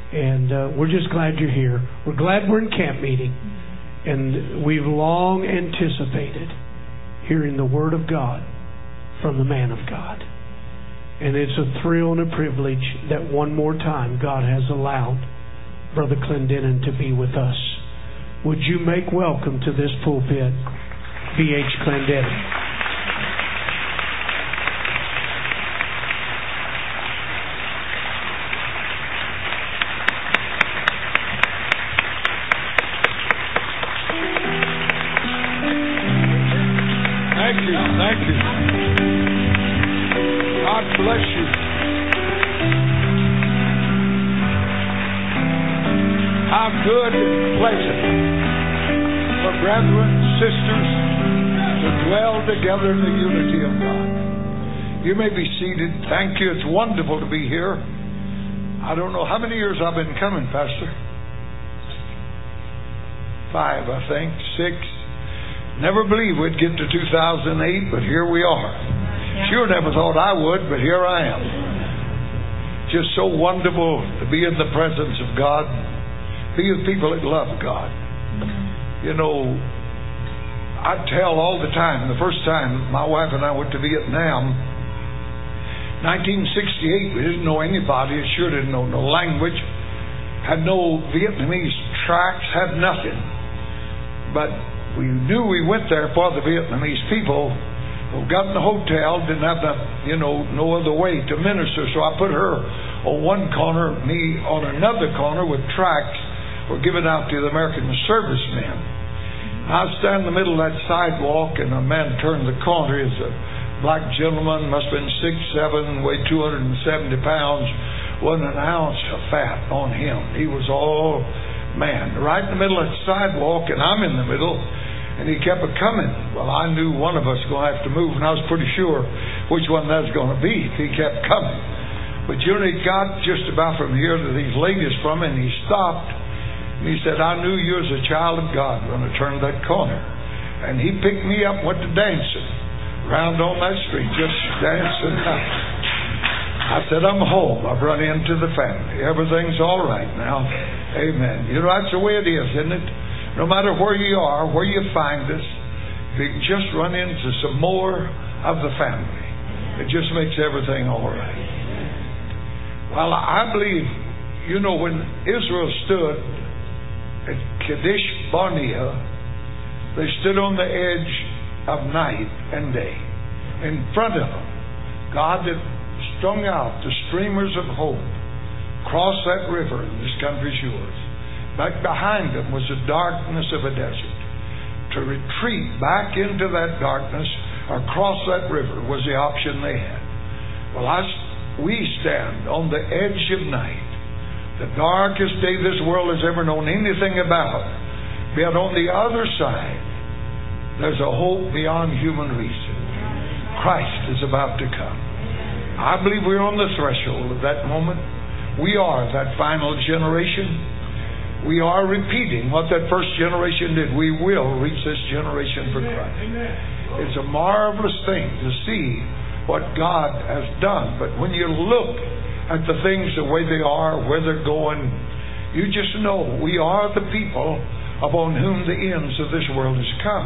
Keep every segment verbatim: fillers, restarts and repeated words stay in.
And uh, we're just glad you're here. We're glad we're in camp meeting. And we've long anticipated hearing the Word of God from the man of God. And it's a thrill and a privilege that one more time God has allowed Brother Clendenin to be with us. Would you make welcome to this pulpit B H Clendenin? Thank you, thank you. God bless you. How good and pleasant for brethren, sisters, to dwell together in the unity of God. You may be seated. Thank you. It's wonderful to be here. I don't know how many years I've been coming, Pastor. Five, I think. Six. Never believed we'd get to two thousand eight, but here we are. Sure never thought I would, but here I am. Just so wonderful to be in the presence of God. Be with people that love God. You know, I tell all the time, the first time my wife and I went to Vietnam, nineteen sixty-eight, we didn't know anybody, sure didn't know no language, had no Vietnamese tracts, had nothing. But we knew we went there for the Vietnamese people. We got in the hotel, didn't have the, you know, no other way to minister, so I put her on one corner, me on another corner with tracts were given out to the American servicemen. I stand in the middle of that sidewalk, and a man turned the corner. He's a black gentleman, must have been six, seven, weighed two hundred seventy pounds, wasn't an ounce of fat on him. He was all man, right in the middle of the sidewalk, and I'm in the middle. And he kept a coming. Well, I knew one of us was going to have to move, and I was pretty sure which one that was going to be if he kept coming. But you know, he got just about from here to these ladies from him, and he stopped. And he said, I knew you as a child of God when I turned that corner. And he picked me up and went to dancing round on that street, just dancing. I said, I'm home. I've run into the family. Everything's all right now. Amen. You know, that's the way it is, isn't it? No matter where you are, where you find us, if you can just run into some more of the family, it just makes everything all right. Well, I believe, you know, when Israel stood at Kadesh Barnea, they stood on the edge of night and day. In front of them, God had strung out the streamers of hope. Cross that river, and this country's yours. Back behind them was the darkness of a desert. To retreat back into that darkness or cross that river was the option they had. Well, I, we stand on the edge of night, the darkest day this world has ever known anything about. But on the other side, there's a hope beyond human reason. Christ is about to come. I believe we're on the threshold of that moment. We are that final generation. We are repeating what that first generation did. We will reach this generation for Christ. It's a marvelous thing to see what God has done. But when you look at the things the way they are, where they're going, you just know we are the people upon whom the ends of this world has come.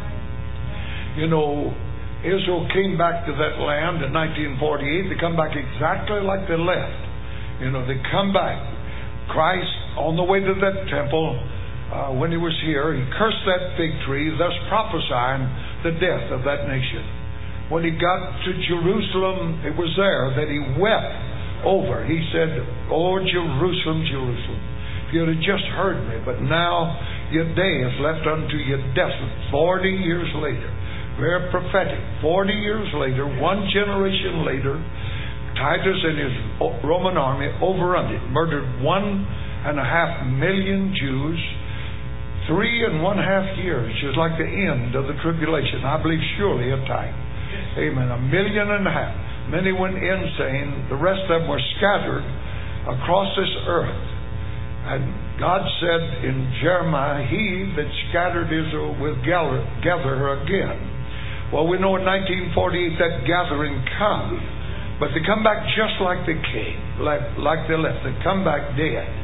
You know, Israel came back to that land in nineteen forty-eight. They come back exactly like they left. You know, they come back. Christ, on the way to that temple, uh, when he was here, he cursed that fig tree, thus prophesying the death of that nation. When he got to Jerusalem, it was there that he wept over. He said, Oh, Jerusalem, Jerusalem, if you had just heard me, but now your day is left unto you desolate. Forty years later, very prophetic. Forty years later, one generation later, Titus and his Roman army overrun it, murdered one and a half million Jews. Three and one half years, just like the end of the tribulation. I believe surely a time. Amen. A million and a half. Many went insane. The rest of them were scattered across this earth. And God said in Jeremiah, He that scattered Israel will gather, gather her again. Well, we know in nineteen forty-eight that gathering comes. But they come back just like they came, like, like they left. They come back dead.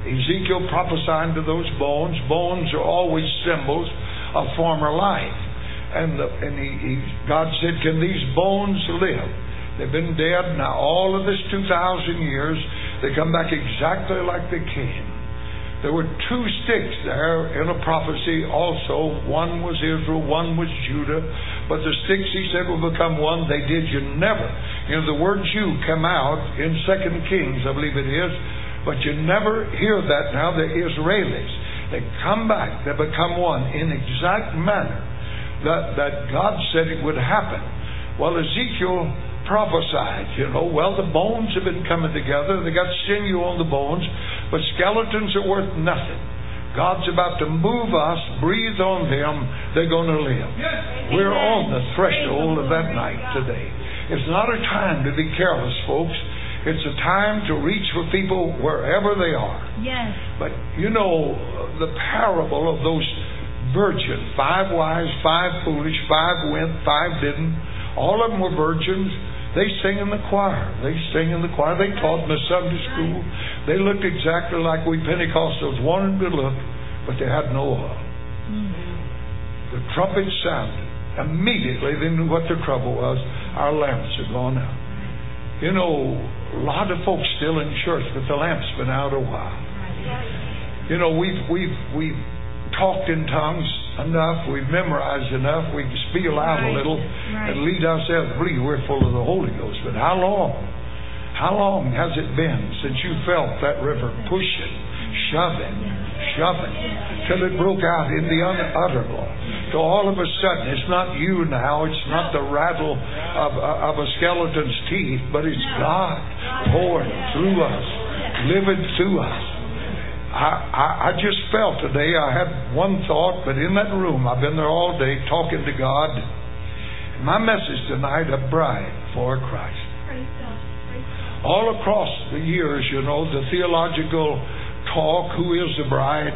Ezekiel prophesying to those bones. Bones are always symbols of former life. And, the, and he, he, God said, can these bones live? They've been dead now all of this two thousand years. They come back exactly like they came. There were two sticks there in a prophecy also. One was Israel, one was Judah. But the sticks, he said, will become one. They did. You never. You know, the word Jew come out in Second Kings, I believe it is. But you never hear that now. The Israelis, they come back. They become one in exact manner that, that God said it would happen. Well, Ezekiel prophesied, you know, well, the bones have been coming together. They got sinew on the bones, but skeletons are worth nothing. God's about to move us, breathe on them, they're going to live. Yes. We're on the threshold of that night today. It's not a time to be careless, folks. It's a time to reach for people wherever they are. Yes. But you know, the parable of those virgins, five wise, five foolish, five went, five didn't. All of them were virgins. They sing in the choir. They sing in the choir. They taught in the Sunday school. They looked exactly like we Pentecostals wanted to look, but they had no oil. Mm-hmm. The trumpet sounded. Immediately they knew what their trouble was. Our lamps are gone out. You know, a lot of folks still in church, but the lamp's been out a while. You know, we've we've we've talked in tongues enough, we've memorized enough, we can spiel out right. a little right. and lead ourselves to believe we're full of the Holy Ghost. But how long? How long has it been since you felt that river pushing, shoving, shoving, till it broke out in the unutterable? So all of a sudden, it's not you now, it's not the rattle of, of a skeleton's teeth, but it's God pouring through us, living through us. I, I, I just felt today, I had one thought, but in that room, I've been there all day talking to God. My message tonight, a bride for Christ. All across the years, you know, the theological talk, who is the bride?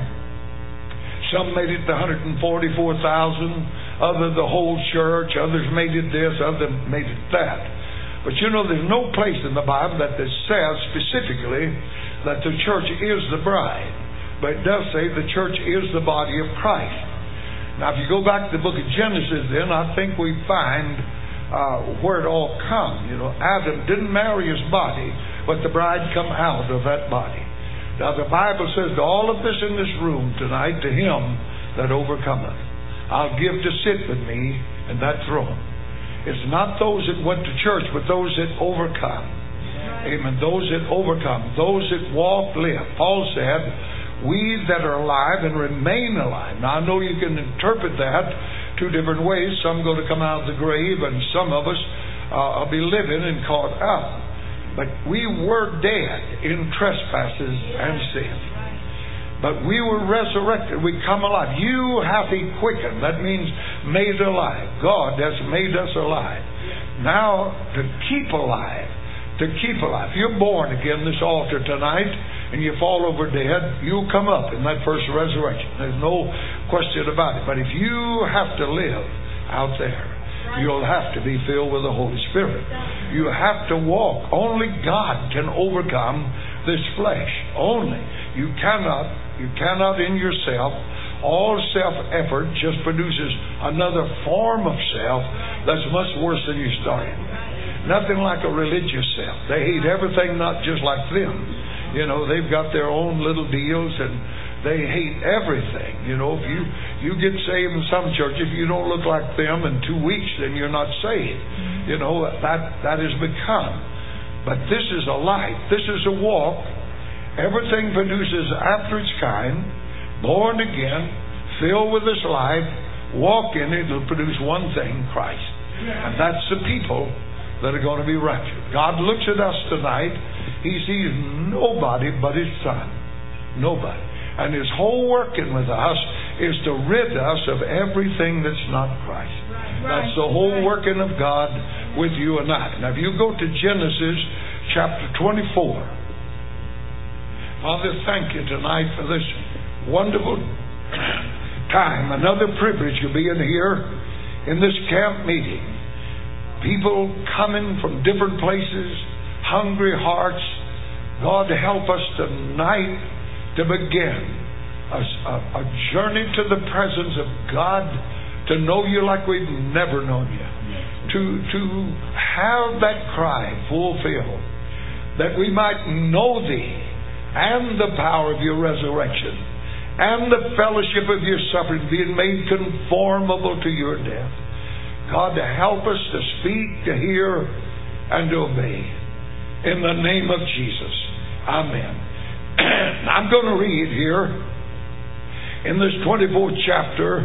Some made it to one hundred forty-four thousand, others the whole church, others made it this, others made it that. But you know, there's no place in the Bible that says specifically that the church is the bride. But it does say the church is the body of Christ. Now, if you go back to the book of Genesis, then I think we find uh, where it all come. You know, Adam didn't marry his body, but the bride come out of that body. Now, the Bible says to all of this in this room tonight, to him that overcometh, I'll give to sit with me in that throne. It's not those that went to church, but those that overcome. Amen. Those that overcome, those that walk, live. Paul said, we that are alive and remain alive. Now, I know you can interpret that two different ways. Some going to come out of the grave, and some of us uh, will be living and caught up. But we were dead in trespasses and sins. But we were resurrected. We come alive. You hath he quickened. That means made alive. God has made us alive. Now, to keep alive, to keep alive. If you're born again this altar tonight and you fall over dead, you'll come up in that first resurrection. There's no question about it. But if you have to live out there, you'll have to be filled with the Holy Spirit. You have to walk. Only God can overcome this flesh. Only. You cannot, you cannot in yourself. All self-effort just produces another form of self that's much worse than you started. Nothing like a religious self. They hate everything not just like them. You know, they've got their own little deals and they hate everything. You know, if you, you get saved in some church, if you don't look like them in two weeks, then you're not saved. You know, that, that has become. But this is a life. This is a walk. Everything produces after its kind. Born again, filled with this life, walk in it, it'll produce one thing, Christ. And that's the people that are going to be raptured. God looks at us tonight, he sees nobody but his Son. Nobody. And his whole working with us is to rid us of everything that's not Christ. That's the whole working of God with you and I. Now if you go to Genesis chapter twenty-four, Father, thank you tonight for this wonderful time, another privilege of being here in this camp meeting. People coming from different places, hungry hearts. God, help us tonight to begin a, a, a journey to the presence of God, to know you like we've never known you, to, to have that cry fulfilled, that we might know Thee and the power of Your resurrection and the fellowship of Your suffering, being made conformable to Your death. God, to help us to speak, to hear, and to obey. In the name of Jesus. Amen. I'm going to read here in this twenty-fourth chapter.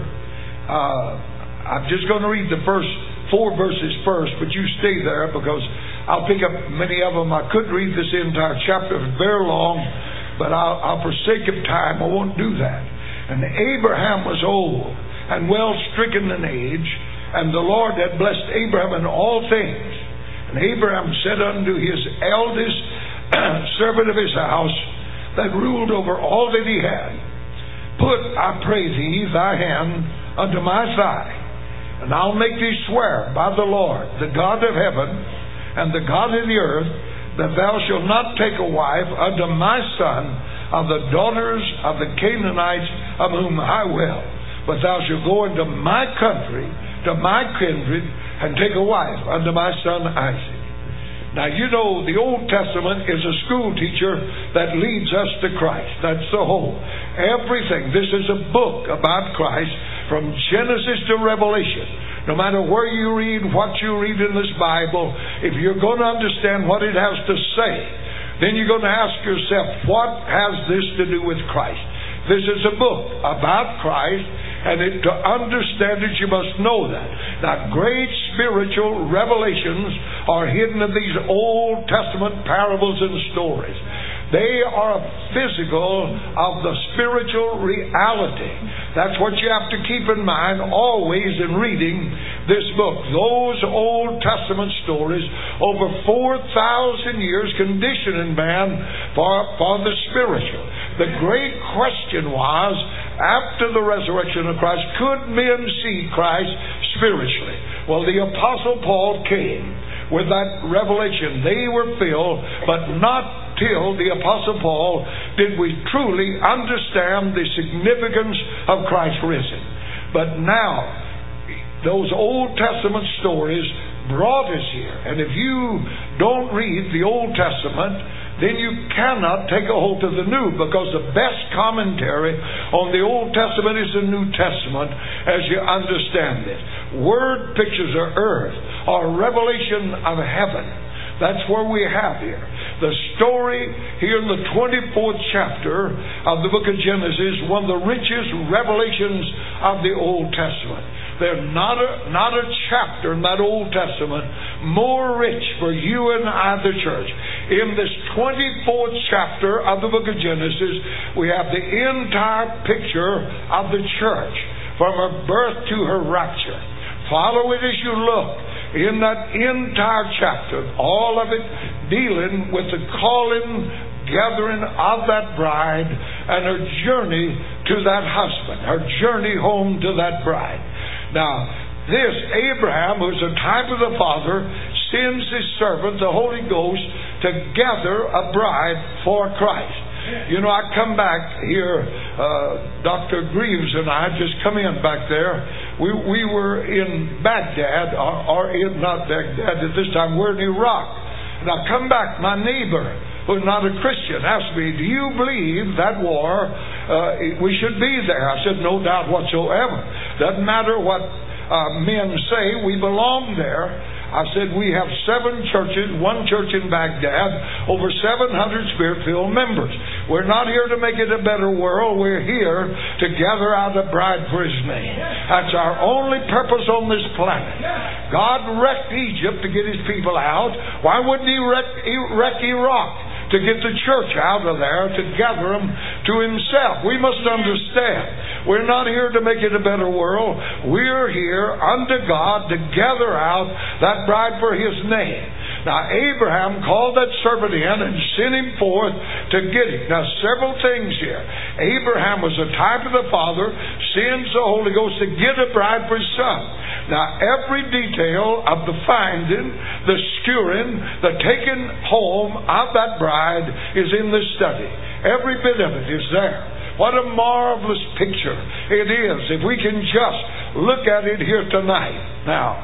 Uh, I'm just going to read the first four verses first, but you stay there because I'll pick up many of them. I could read this entire chapter. It's very long, but I'll, I'll, for sake of time, I won't do that. And Abraham was old and well stricken in age, and the Lord had blessed Abraham in all things. And Abraham said unto his eldest servant of his house that ruled over all that he had, Put, I pray thee, thy hand unto my thigh, and I'll make thee swear by the Lord, the God of heaven and the God of the earth, that thou shalt not take a wife unto my son of the daughters of the Canaanites, of whom I will, but thou shalt go into my country, to my kindred, and take a wife unto my son Isaac. Now, you know, the Old Testament is a school teacher that leads us to Christ. That's the whole. Everything. This is a book about Christ from Genesis to Revelation. No matter where you read, what you read in this Bible, if you're going to understand what it has to say, then you're going to ask yourself, what has this to do with Christ? This is a book about Christ, and it, to understand it, you must know that. Now, great spiritual revelations are hidden in these Old Testament parables and stories. They are physical of the spiritual reality. That's what you have to keep in mind always in reading this book. Those Old Testament stories, over four thousand years conditioning man for, for the spiritual. The great question was, after the resurrection of Christ, could men see Christ spiritually? Well, the Apostle Paul came with that revelation. They were filled, but not till the Apostle Paul did we truly understand the significance of Christ risen. But now, those Old Testament stories brought us here. And if you don't read the Old Testament, then you cannot take a hold of the New, because the best commentary on the Old Testament is the New Testament as you understand it. Word pictures of earth or revelation of heaven. That's where we have here. The story here in the twenty-fourth chapter of the book of Genesis, one of the richest revelations of the Old Testament. There's not a, not a chapter in that Old Testament more rich for you and I, the church. In this twenty-fourth chapter of the book of Genesis, we have the entire picture of the church from her birth to her rapture. Follow it as you look. In that entire chapter, all of it dealing with the calling, gathering of that bride and her journey to that husband, her journey home to that bride. Now, this Abraham, who's a type of the Father, sends his servant, the Holy Ghost, to gather a bride for Christ. You know, I come back here, uh, Doctor Greaves and I just come in back there. We we were in Baghdad, or, or in, not Baghdad at this time, we're in Iraq. And I come back, my neighbor, who's not a Christian, asked me, do you believe that war, uh, we should be there? I said, no doubt whatsoever. Doesn't matter what uh, men say, we belong there. I said, we have seven churches, one church in Baghdad, over seven hundred Spirit-filled members. We're not here to make it a better world. We're here to gather out a bride for His name. That's our only purpose on this planet. God wrecked Egypt to get His people out. Why wouldn't He wreck, wreck Iraq? To get the church out of there, to gather them to Himself. We must understand, we're not here to make it a better world. We're here under God to gather out that bride for His name. Now, Abraham called that servant in and sent him forth to get him. Now, several things here. Abraham was a type of the Father, sends the Holy Ghost to get a bride for His son. Now, every detail of the finding, the skewering, the taking home of that bride is in this study. Every bit of it is there. What a marvelous picture it is if we can just look at it here tonight. Now,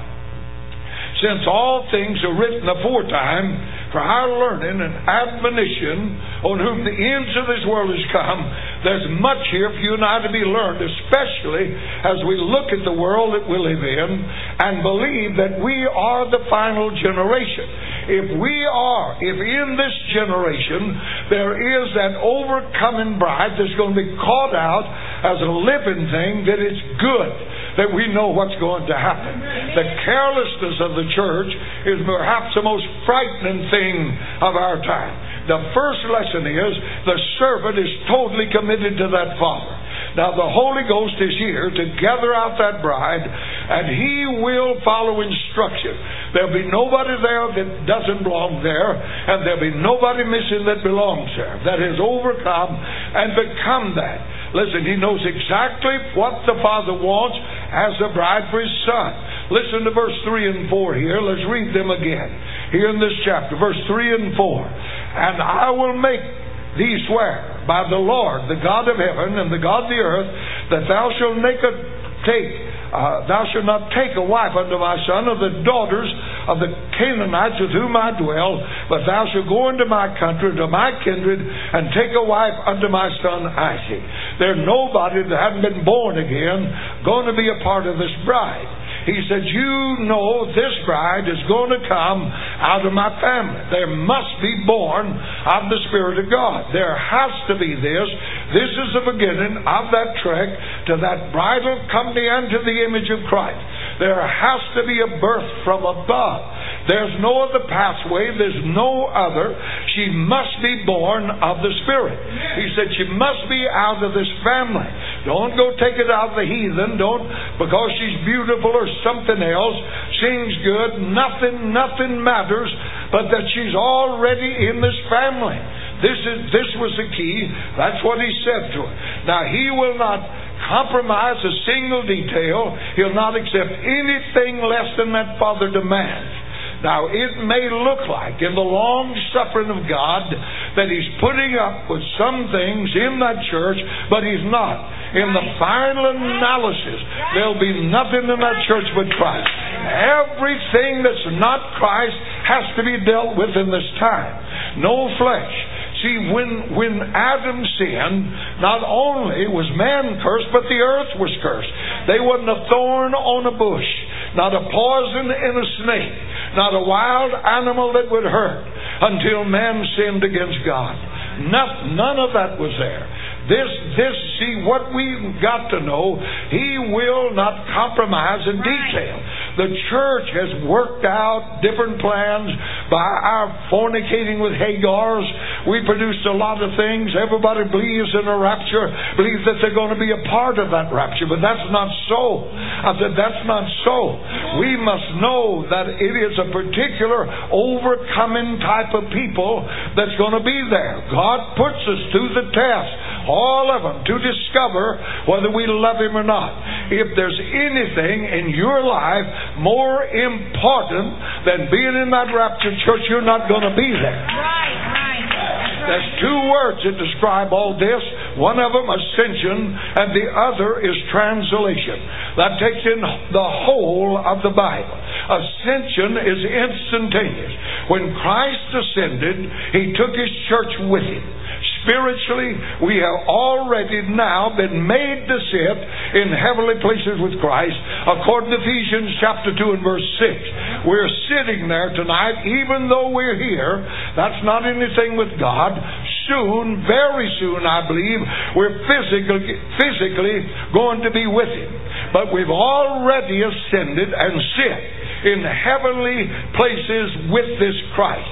since all things are written aforetime for our learning and admonition, on whom the ends of this world is come, there's much here for you and I to be learned, especially as we look at the world that we live in and believe that we are the final generation. If we are, if in this generation there is an overcoming bride that's going to be caught out as a living thing, that it's good that we know what's going to happen. The carelessness of the church is perhaps the most frightening thing of our time. The first lesson is the servant is totally committed to that Father. Now the Holy Ghost is here to gather out that bride, and He will follow instruction. There'll be nobody there that doesn't belong there, and there'll be nobody missing that belongs there, that has overcome and become that. Listen, He knows exactly what the Father wants as a bride for His Son. Listen to verse three and four here. Let's read them again. Here in this chapter, verse three and four. And I will make thee swear by the Lord, the God of heaven and the God of the earth, that thou shalt make a take, uh, thou shalt not take a wife unto my son of the daughters of the Canaanites with whom I dwell, but thou shalt go into my country, to my kindred, and take a wife unto my son Isaac. There's nobody that hadn't been born again going to be a part of this bride. He said, you know this bride is going to come out of my family. There must be born of the Spirit of God. There has to be this. This is the beginning of that trek to that bridal company and to the image of Christ. There has to be a birth from above. There's no other pathway. There's no other. She must be born of the Spirit. He said she must be out of this family. Don't go take it out of the heathen. Don't, because she's beautiful or something else, sings good, nothing, nothing matters, but that she's already in this family. This is this was the key. That's what He said to her. Now He will not compromise a single detail. He'll not accept anything less than that Father demands. Now, it may look like in the long suffering of God that He's putting up with some things in that church, but He's not. In the final analysis, there'll be nothing in that church but Christ. Everything that's not Christ has to be dealt with in this time. No flesh. See, when when Adam sinned, not only was man cursed, but the earth was cursed. They wasn't a thorn on a bush, not a poison in a snake, not a wild animal that would hurt until man sinned against God. None, none of that was there. This, this, see, what we've got to know, He will not compromise in detail. The church has worked out different plans by our fornicating with Hagars. We produced a lot of things. Everybody believes in a rapture, believes that they're going to be a part of that rapture, but that's not so. I said, that's not so. We must know that it is a particular overcoming type of people that's going to be there. God puts us to the test, all of them, to discover whether we love Him or not. If there's anything in your life more important than being in that rapture church, you're not going to be there. Right, right. There's two words that describe all this. One of them, ascension, and the other is translation. That takes in the whole of the Bible. Ascension is instantaneous. When Christ ascended, He took His church with Him. Spiritually, we have already now been made to sit in heavenly places with Christ, according to Ephesians chapter two and verse six. We're sitting there tonight, even though we're here. That's not anything with God. Soon, very soon, I believe, we're physically, physically going to be with Him. But we've already ascended and sit in heavenly places with this Christ.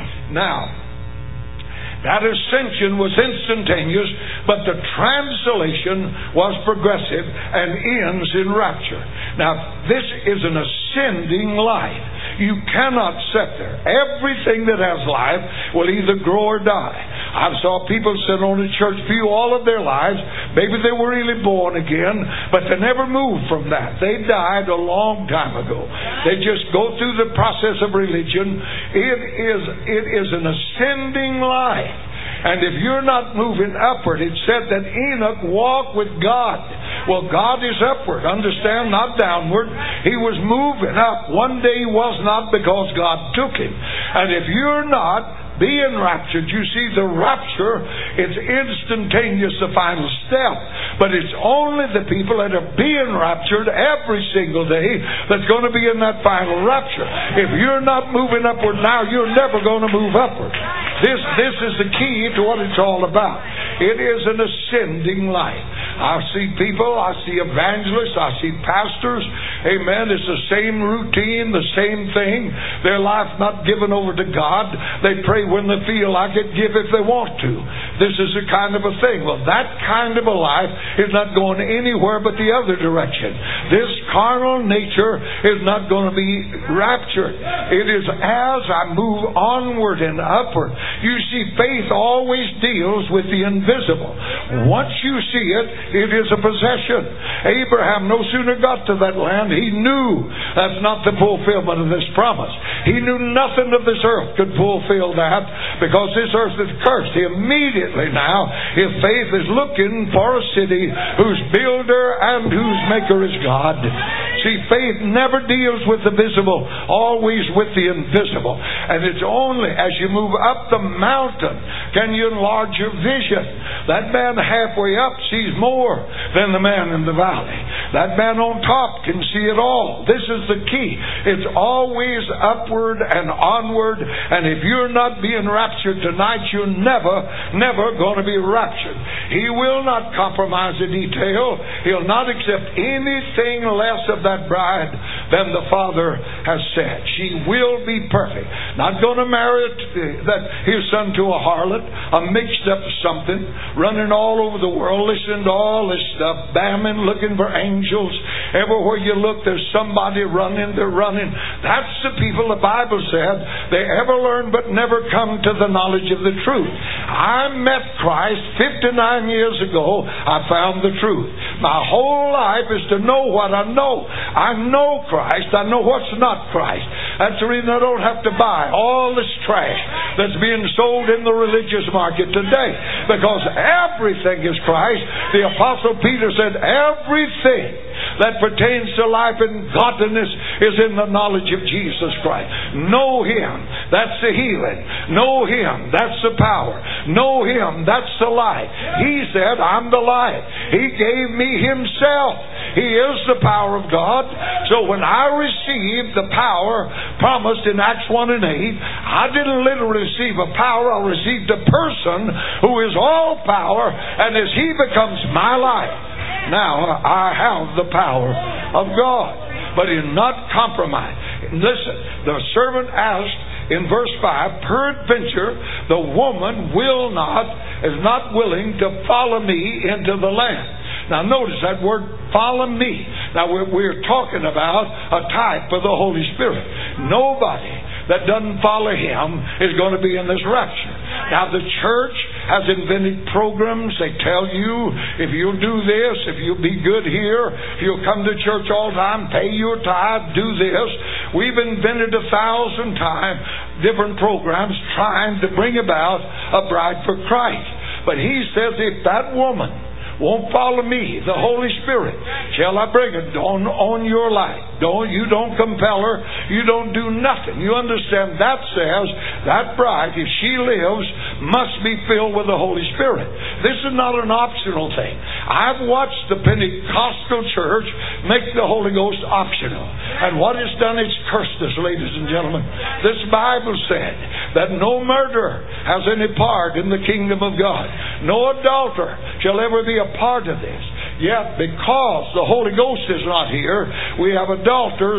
Now, that ascension was instantaneous, but the translation was progressive and ends in rapture. Now, this is an ascending life. You cannot sit there. Everything that has life will either grow or die. I saw people sit on a church pew all of their lives. Maybe they were really born again, but they never moved from that. They died a long time ago. They just go through the process of religion. It is, it is an ascending life. And if you're not moving upward, it said that Enoch walked with God. Well, God is upward, understand, not downward. He was moving up. One day he was not, because God took him. And if you're not being raptured, you see, the rapture, it's instantaneous, the final step. But it's only the people that are being raptured every single day that's going to be in that final rapture. If you're not moving upward now, you're never going to move upward. This, this is the key to what it's all about. It is an ascending life. I see people, I see evangelists, I see pastors. Amen. It's the same routine, the same thing. Their life not given over to God. They pray when they feel like it, give if they want to. This is the kind of a thing. Well, that kind of a life is not going anywhere but the other direction. This carnal nature is not going to be raptured. It is as I move onward and upward. You see, faith always deals with the invisible. Once you see it, it is a possession. Abraham no sooner got to that land, he knew that's not the fulfillment of this promise. He knew nothing of this earth could fulfill that, because this earth is cursed. He immediately now, his faith is looking for a city whose builder and whose maker is God. See, faith never deals with the visible, always with the invisible. And it's only as you move up the mountain can you enlarge your vision. That man halfway up sees more than the man in the valley. That man on top can see it all. This is the key. It's always upward and onward. And if you're not being raptured tonight, you're never, never going to be raptured. He will not compromise a detail. He'll not accept anything less of that bride than the Father has said. She will be perfect. Not going to marry that his son to a harlot, a mixed up something, running all over the world, listening to all this stuff, bamming, looking for angels. Everywhere you look, there's somebody running, they're running. That's the people the Bible said, they ever learn but never come to the knowledge of the truth. I met Christ fifty-nine years ago. I found the truth. My whole life is to know what I know. I know Christ. I know what's not Christ. That's the reason I don't have to buy all this trash that's being sold in the religious market today, because everything is Christ. The Apostle Peter said everything that pertains to life and godliness is in the knowledge of Jesus Christ. Know Him. That's the healing. Know Him. That's the power. Know Him. That's the life. He said, I'm the life. He gave me Himself. He is the power of God. So when I received the power promised in Acts one and eight, I didn't literally receive a power. I received a person who is all power, and as He becomes my life, now I have the power of God. But in not compromise. Listen, the servant asked in verse five, peradventure the woman will not, is not willing to follow me into the land. Now notice that word, follow me. Now we're, we're talking about a type of the Holy Spirit. Nobody that doesn't follow Him is going to be in this rapture. Now the church has invented programs. They tell you, if you'll do this, if you'll be good here, if you'll come to church all the time, pay your tithe, do this. We've invented a thousand times different programs trying to bring about a bride for Christ. But He says, if that woman won't follow me, the Holy Spirit, shall I bring it on, on your life? Don't, you don't compel her. You don't do nothing. You understand? That says that bride, if she lives, must be filled with the Holy Spirit. This is not an optional thing. I've watched the Pentecostal church make the Holy Ghost optional. And what it's done, it's cursed us, ladies and gentlemen. This Bible said that no murderer has any part in the kingdom of God. No adulterer shall ever be a part of this. Yet, because the Holy Ghost is not here, we have adulterers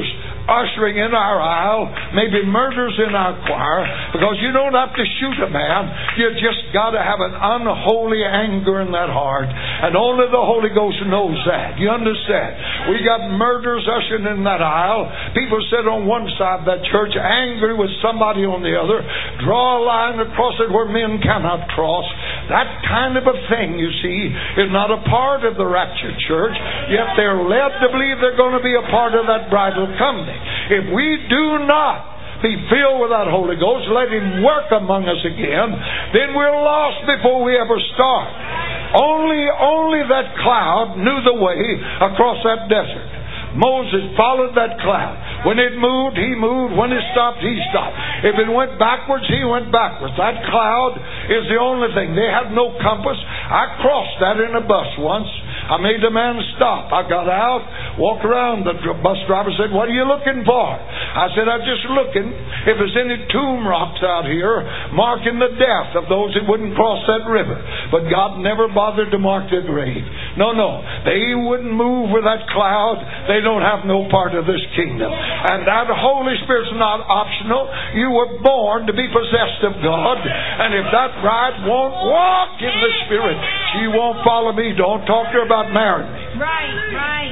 ushering in our aisle, maybe murders in our choir, because you don't have to shoot a man. You just got to have an unholy anger in that heart. And only the Holy Ghost knows that. You understand? We got murders ushering in that aisle. People sit on one side of that church angry with somebody on the other. Draw a line across it where men cannot cross. That kind of a thing, you see, is not a part of the raptured church. Yet they're led to believe they're going to be a part of that bridal company. If we do not be filled with that Holy Ghost, let Him work among us again, then we're lost before we ever start. Only, only that cloud knew the way across that desert. Moses followed that cloud. When it moved, he moved. When it stopped, he stopped. If it went backwards, he went backwards. That cloud is the only thing. They had no compass. I crossed that in a bus once. I made the man stop. I got out, walked around. The bus driver said, "What are you looking for?" I said, "I'm just looking if there's any tomb rocks out here marking the death of those that wouldn't cross that river." But God never bothered to mark their grave. No, no. They wouldn't move with that cloud. They don't have no part of this kingdom. And that Holy Spirit's not optional. You were born to be possessed of God. And if that bride won't walk in the Spirit, she won't follow me. Don't talk to her about marrying me. Right, right.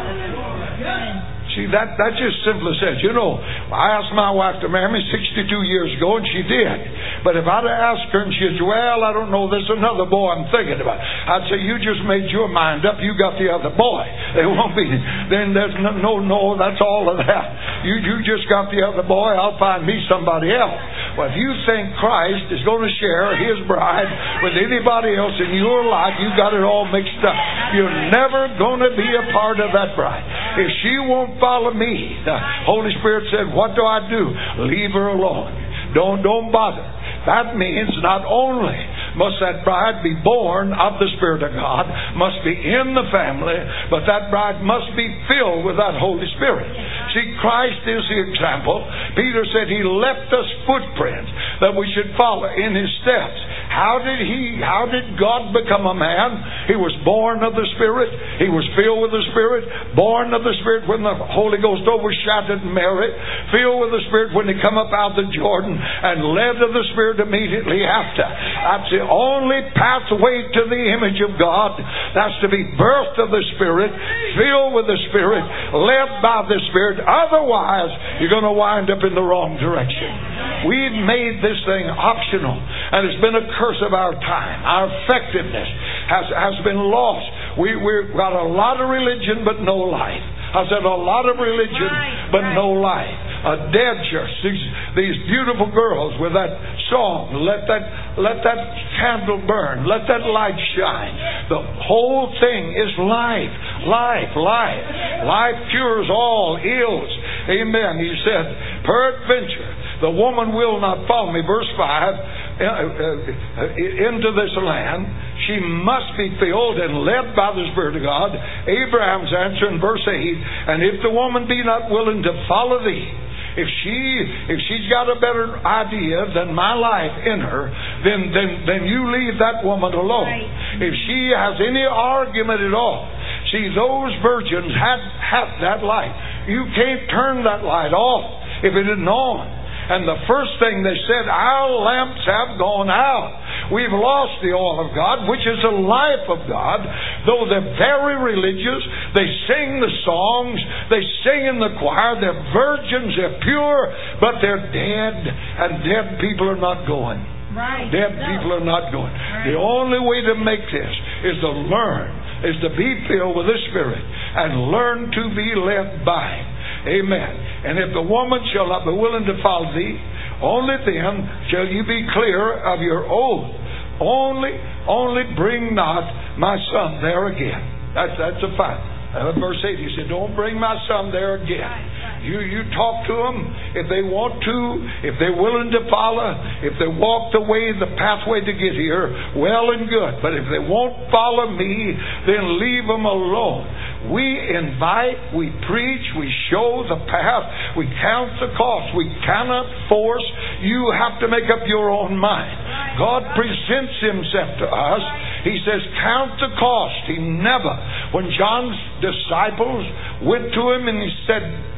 See, that, that's just simple as says. You know, I asked my wife to marry me sixty-two years ago, and she did. But if I'd have asked her and she said, "Well, I don't know, there's another boy I'm thinking about," I'd say, "You just made your mind up. You got the other boy. There won't be, then there's no, no, no, that's all of that. You, you just got the other boy. I'll find me somebody else." Well, if you think Christ is going to share His bride with anybody else in your life, you got it all mixed up. You're never going to be a part of that bride. If she won't follow me, the Holy Spirit said, "What do I do? Leave her alone. Don't, don't bother." That means not only must that bride be born of the Spirit of God, must be in the family, but that bride must be filled with that Holy Spirit. See, Christ is the example. Peter said He left us footprints that we should follow in His steps. How did He, how did God become a man? He was born of the Spirit. He was filled with the Spirit. Born of the Spirit when the Holy Ghost overshadowed Mary. Filled with the Spirit when He come up out of the Jordan, and led of the Spirit immediately after. That's the only pathway to the image of God. That's to be birthed of the Spirit, filled with the Spirit, led by the Spirit. Otherwise, you're going to wind up in the wrong direction. We've made this thing optional, and it's been a curse of our time. Our effectiveness has, has been lost. We, we've got a lot of religion, but no life. I said a lot of religion, right, but right. no life. A dead church. These, these beautiful girls with that song, let that, let that candle burn, let that light shine. The whole thing is life, life, life. Life cures all ills. Amen. He said, "Peradventure, the woman will not follow me." Verse five. Into this land, she must be filled and led by the Spirit of God. Abraham's answer in verse eight, "And if the woman be not willing to follow thee," if she if she's got a better idea than my life in her, then then then you leave that woman alone. Right. If she has any argument at all, see, those virgins had had that light. You can't turn that light off if it isn't on. And the first thing they said, "Our lamps have gone out. We've lost the oil of God," which is the life of God. Though they're very religious, they sing the songs, they sing in the choir, they're virgins, they're pure, but they're dead, and dead people are not going. Right. Dead No. people are not going. Right. The only way to make this is to learn, is to be filled with the Spirit, and learn to be led by Him. Amen. "And if the woman shall not be willing to follow thee, only then shall you be clear of your oath. Only, only bring not my son there again." That's that's a fact. Uh, verse eight, he said, "Don't bring my son there again." You you talk to them if they want to, if they're willing to follow, if they walk the way, the pathway to get here, well and good. But if they won't follow me, then leave them alone. We invite, we preach, we show the path, we count the cost. We cannot force. You have to make up your own mind. God presents Himself to us. He says, "Count the cost." He never, when John's disciples went to Him and He said,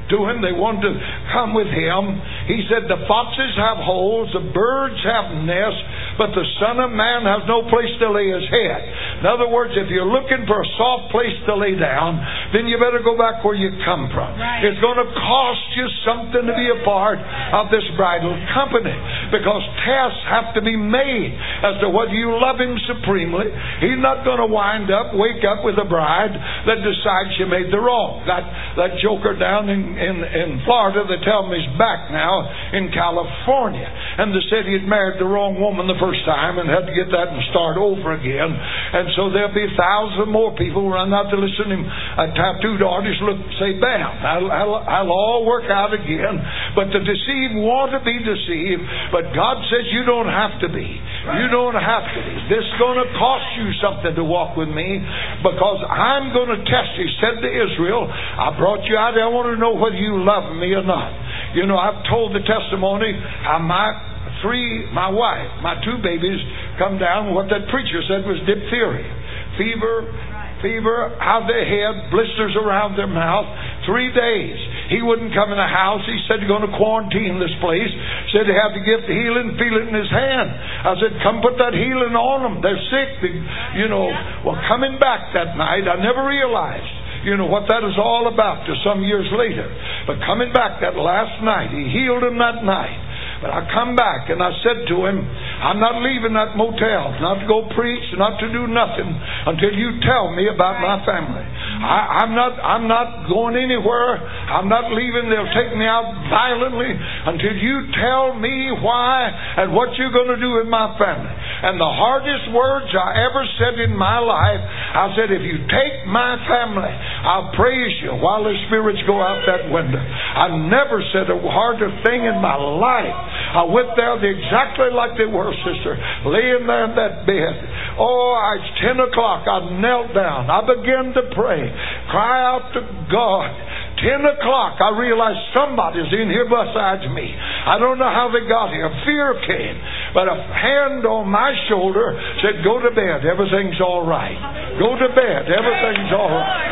to him. They wanted to come with him. He said, the foxes have holes, the birds have nests, but the Son of Man has no place to lay his head. In other words, if you're looking for a soft place to lay down, then you better go back where you come from. Right. It's going to cost you something to be a part of this bridal company, because tests have to be made as to whether you love him supremely. He's not going to wind up, wake up with a bride that decides she made the wrong. That, that joker down in, in, in Florida, they tell me he's back now in California. And they said he'd married the wrong woman the first time and had to get that and start over again. And so there'll be a thousand more people run out to listen to him. A tattooed artist look, say, bam, I'll, I'll, I'll all work out again. But the deceived want to be deceived. But God says you don't have to be. You don't have to be. This is going to cost you something to walk with me, because I'm going to test you. He said to Israel, I brought you out. I want to know whether you love me or not. You know, I've told the testimony how my three, my wife, my two babies come down. What that preacher said was diphtheria, fever, fever out their head, blisters around their mouth, three days. He wouldn't come in the house. He said, you're going to quarantine this place. Said he had to get the healing, feel it in his hand. I said, come put that healing on them. They're sick. They, you know, well, coming back that night, I never realized, you know, what that is all about to some years later. But coming back that last night, he healed them that night. But I come back and I said to him, I'm not leaving that motel, not to go preach, not to do nothing until you tell me about my family. I, I'm not I'm not going anywhere. I'm not leaving. They'll take me out violently until you tell me why and what you're going to do with my family. And the hardest words I ever said in my life, I said, if you take my family, I'll praise you while the spirits go out that window. I never said a harder thing in my life. I went there exactly like they were, sister, laying there in that bed. Oh, it's ten o'clock. I knelt down. I began to pray, cry out to God. Ten o'clock, I realized somebody's in here besides me. I don't know how they got here. Fear came. But a hand on my shoulder said, go to bed. Everything's all right. Go to bed. Everything's all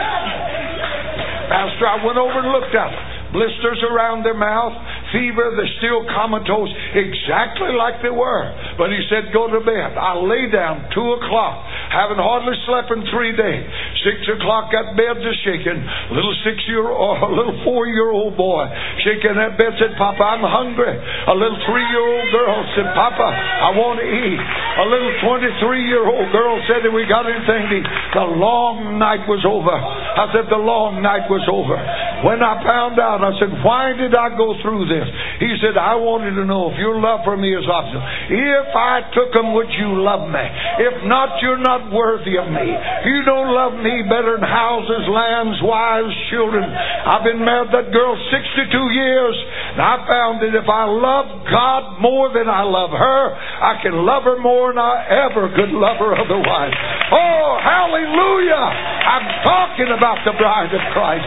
right. Pastor, I went over and looked at them. Blisters around their mouth, fever, they're still comatose, exactly like they were. But he said, go to bed. I lay down, two o'clock, having hardly slept in three days. Six o'clock, got bed to shaking. Little six-year-old, a little four-year-old boy shaking that bed, said, Papa, I'm hungry. A little three-year-old girl said, Papa, I want to eat. A little twenty-three-year-old girl said, have we got anything to eat? The long night was over. I said, the long night was over. When I found out, I said, why did I go through this? He said, I wanted to know if your love for me is optional. If I took them, would you love me? If not, you're not worthy of me. If you don't love me better than houses, lands, wives, children. I've been married to that girl sixty-two years, and I found that if I love God more than I love her, I can love her more than I ever could love her otherwise. Oh, hallelujah! I'm talking about the bride of Christ.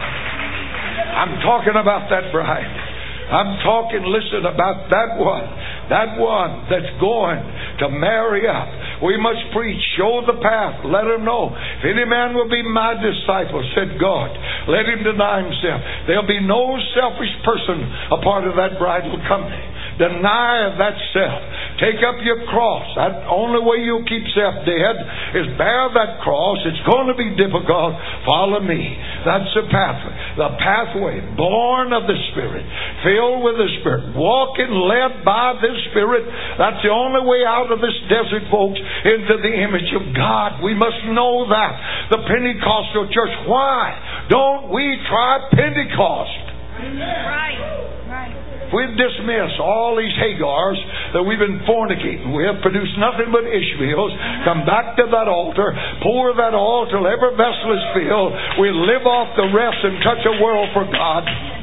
I'm talking about that bride. I'm talking, listen, about that one. That one that's going to marry up. We must preach, show the path, let him know. If any man will be my disciple, said God, let him deny himself. There'll be no selfish person a part of that bridal company. Deny that self. Take up your cross. That only way you'll keep self dead is bear that cross. It's going to be difficult. Follow me. That's the pathway. The pathway, born of the Spirit, filled with the Spirit, walking led by the Spirit. That's the only way out of this desert, folks, into the image of God. We must know that. The Pentecostal church. Why don't we try Pentecost? Right. Right. We dismiss all these Hagars that we've been fornicating with, produce nothing but Ishmaels, come back to that altar, pour that oil till every vessel is filled. We live off the rest and touch a world for God.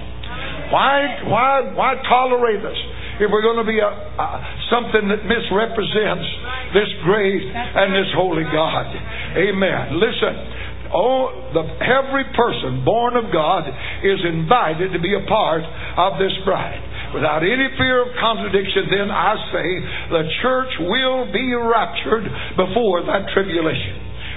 Why, why, why tolerate us if we're going to be a, a, something that misrepresents this great and this holy God? Amen. Listen. Oh, the, every person born of God is invited to be a part of this bride. Without any fear of contradiction, then I say the church will be raptured before that tribulation.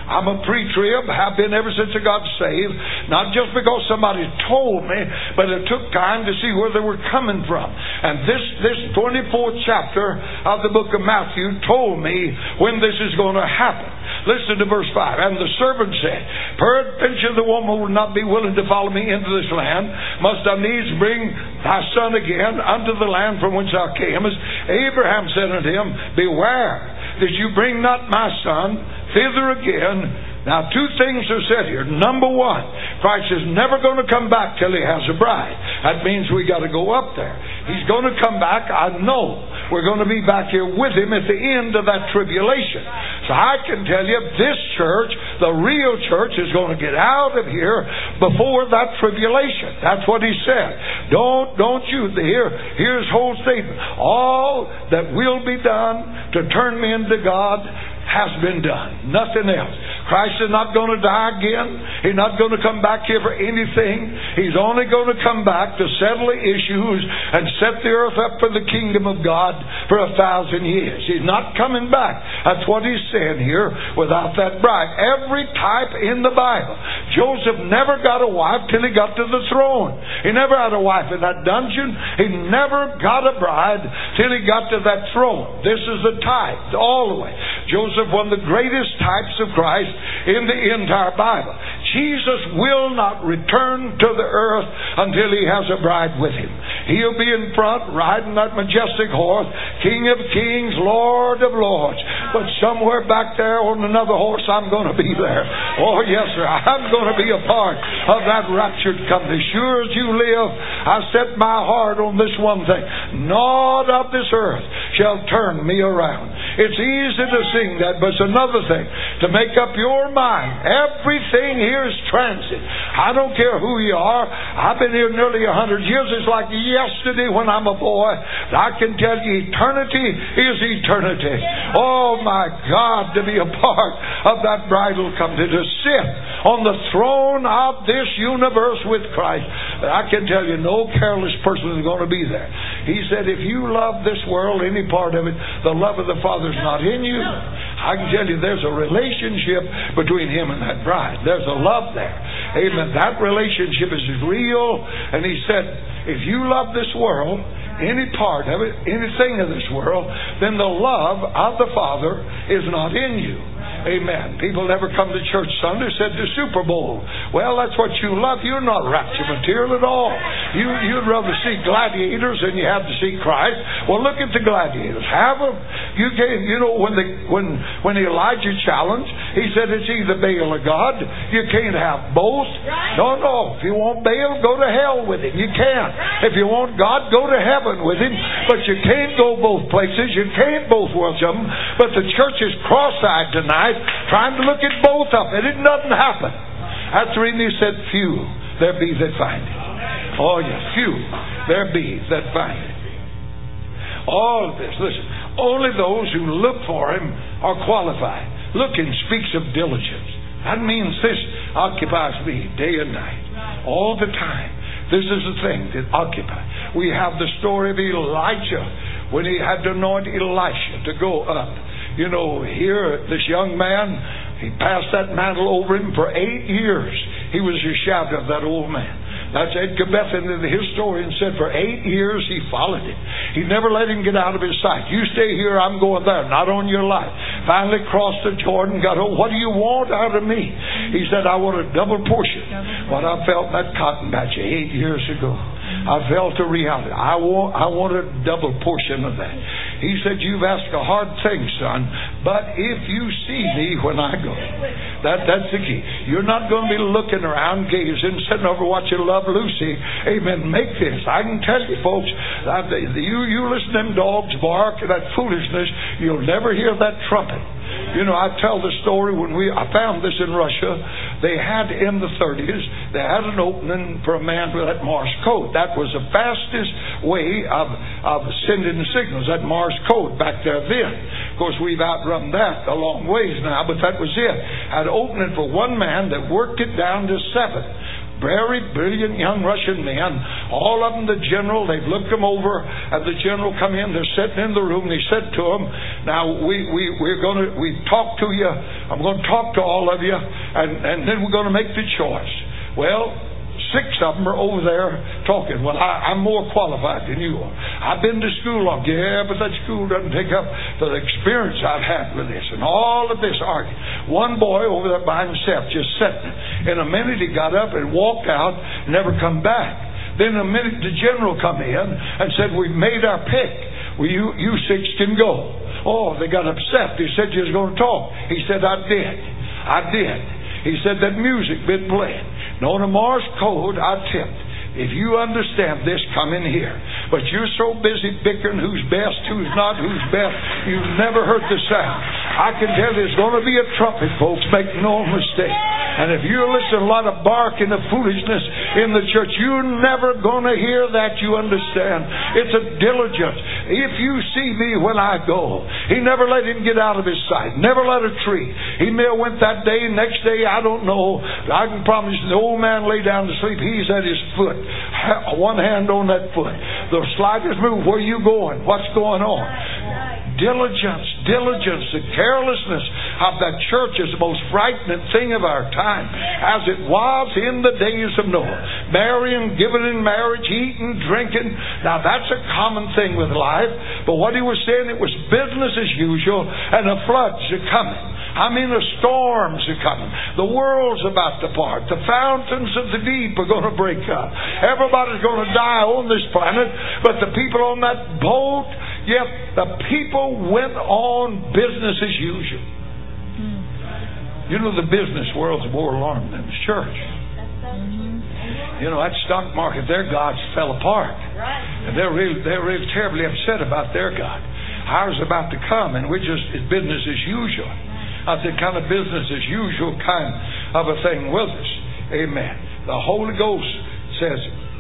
I'm a pre-trib, have been ever since I got saved. Not just because somebody told me, but it took time to see where they were coming from. And this, this twenty-fourth chapter of the book of Matthew told me when this is going to happen. Listen to verse five. And the servant said, peradventure the woman will not be willing to follow me into this land. Must I needs bring thy son again unto the land from whence thou camest? Abraham said unto him, beware that you bring not my son thither again. Now, two things are said here. Number one, Christ is never going to come back till He has a bride. That means we got to go up there. He's going to come back. I know we're going to be back here with Him at the end of that tribulation. So I can tell you, this church, the real church, is going to get out of here before that tribulation. That's what He said. Don't, don't you hear? Here's whole statement. All that will be done to turn men to God has been done. Nothing else. Christ is not going to die again. He's not going to come back here for anything. He's only going to come back to settle the issues and set the earth up for the kingdom of God for a thousand years. He's not coming back. That's what He's saying here without that bride. Every type in the Bible. Joseph never got a wife till he got to the throne. He never had a wife in that dungeon. He never got a bride till he got to that throne. This is a type all the way. Joseph, one of the greatest types of Christ in the entire Bible. Jesus will not return to the earth until He has a bride with Him. He'll be in front riding that majestic horse, King of kings, Lord of lords. But somewhere back there on another horse, I'm going to be there. Oh yes, sir. I'm going to be a part of that raptured company. Sure as you live, I set my heart on this one thing. Naught of this earth shall turn me around. It's easy to sing that, but it's another thing to make up your mind. Everything here is transit. I don't care who you are. I've been here nearly a hundred years. It's like yesterday when I'm a boy. I can tell you, eternity is eternity. Oh my God, to be a part of that bridal company, to sit on the throne of this universe with Christ. I can tell you, no careless person is going to be there. He said, if you love this world, any part of it, the love of the Father is not in you. I can tell you there's a relationship between Him and that bride. There's a love there. Amen. That relationship is real. And He said, if you love this world, any part of it, anything of this world, then the love of the Father is not in you. Amen. People never come to church Sunday said the Super Bowl. Well, that's what you love. You're not rapture material at all. You, you'd rather see gladiators than you have to see Christ. Well, look at the gladiators. Have them. You can't, you know, when the when when Elijah challenged, he said it's either Baal or God. You can't have both. No, no. If you want Baal, go to hell with him. You can't. If you want God, go to heaven with him. But you can't go both places. You can't both worship them. But the church is cross-eyed tonight, trying to look at both of them. It doesn't happen. That's the reason He said, few there be that find it. Oh yes, few there be that find it. All of this, listen, only those who look for Him are qualified. Looking speaks of diligence. That means this occupies me day and night, all the time. This is the thing that occupies. We have the story of Elijah when he had to anoint Elisha to go up. You know, here, this young man, he passed that mantle over him for eight years. He was a shadow of that old man. That's Edgar Bethan, the historian, said for eight years he followed him. He never let him get out of his sight. You stay here, I'm going there, not on your life. Finally crossed the Jordan, got, oh, what do you want out of me? He said, I want a double portion. What I felt in that cotton patch eight years ago. I felt a reality. I want, I want a double portion of that. He said, you've asked a hard thing, son, but if you see me when I go, that, that's the key. You're not going to be looking around, gazing, sitting over watching Love Lucy. Amen. Make this. I can tell you, folks, that you, you listen to them dogs bark, that foolishness, you'll never hear that trumpet. You know, I tell the story when we, I found this in Russia. They had in the thirties, they had an opening for a man with that Morse code. That was the fastest way of, of sending signals, that Morse code back there then. Of course, we've outrun that a long ways now, but that was it. Had an opening for one man that worked it down to seven. Very brilliant young Russian men. All of them the general. They've looked them over, and the general come in. They're sitting in the room. They said to them, "Now we we we're going to we talk to you. I'm going to talk to all of you, and and then we're going to make the choice." Well, six of them are over there talking. Well, I, I'm more qualified than you are. I've been to school long. Yeah, but that school doesn't take up the experience I've had with this. And all of this argument. One boy over there by himself just sitting. In a minute he got up and walked out, never come back. Then in a minute the general come in and said, "We've made our pick. Well, you, you six can go." Oh, they got upset. They said you was going to talk. He said, "I did. I did." He said that music been playing. Known a Morse code, I tipped. If you understand this, come in here. But you're so busy bickering who's best, who's not, who's best, you've never heard the sound. I can tell there's going to be a trumpet, folks. Make no mistake. And if you listen to a lot of bark and the foolishness in the church, you're never going to hear that, you understand. It's a diligence. If you see me when I go, he never let him get out of his sight. Never let a tree. He may have went that day, next day, I don't know. I can promise you, the old man lay down to sleep. He's at his foot. One hand on that foot. The slightest move, where are you going? What's going on? Diligence, diligence, the carelessness of that church is the most frightening thing of our time, as it was in the days of Noah. Marrying, giving in marriage, eating, drinking. Now that's a common thing with life, but what he was saying, it was business as usual, and the floods are coming. I mean, the storms are coming. The world's about to part. The fountains of the deep are going to break up. Everybody's going to die on this planet, but the people on that boat, yet the people went on business as usual. Mm. You know, the business world's more alarmed than the church. Mm-hmm. You know, that stock market, their gods fell apart. Right. And they're really, they're really terribly upset about their God. Ours is about to come, and we're just, it's business as usual. That's the kind of business as usual kind of a thing with us. Amen. The Holy Ghost says,